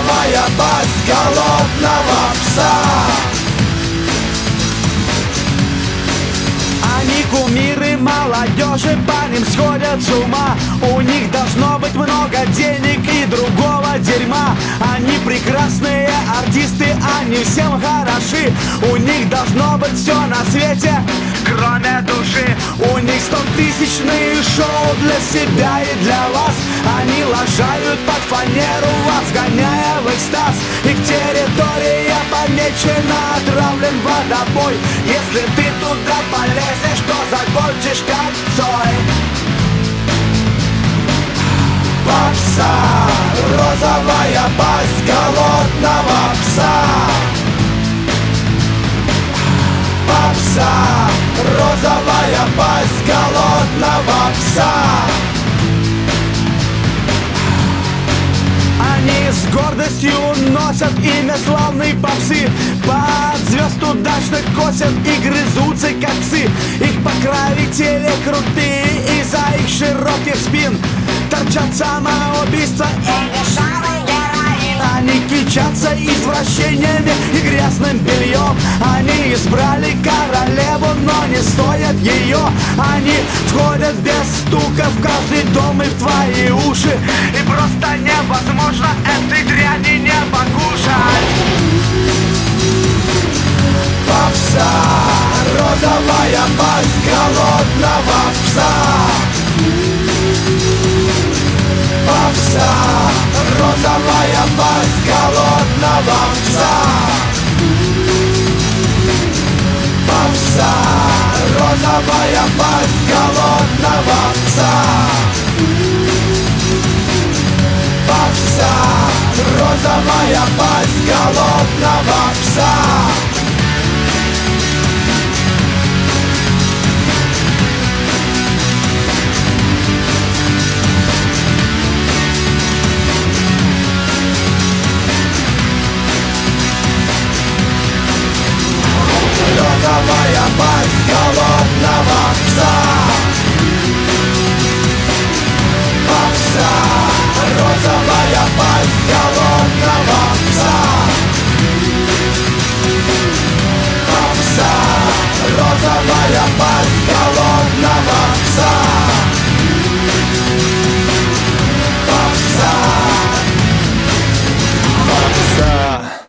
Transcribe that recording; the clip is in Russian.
розовая пасть голодного пса. Они кумиры молодежи, по ним сходят с ума. У них должно быть много денег и другого дерьма. Они прекрасные артисты, они всем хороши. У них должно быть все на свете, кроме души. У них 100-тысячные шоу для себя и для вас. Они лажают под фанеру вас, гоняя в экстаз. Их территория помечена, отравлен водопой. Если ты туда полезешь, то закончишь как Цой. Попса, розовая пасть голодного пса. Попса, розовая пасть голодного пса. Они с гордостью носят имя славной попсы. Под звезд удачно косят и грызутся как псы. Их покровители крутые, из-за их широких спин торчат самоубийства и дешевый героин. Они кичатся извращениями и грязным бельем. Они избрали королеву, но не стоят ее. Они входят без стука в каждый дом и в твои уши. И просто невозможно этой дряни не покушать. Попса, розовая пасть голодного пса. Попса, розовая пасть голодного пса. Попса, розовая пасть голодного пса. Попса, розовая пасть голодного пса.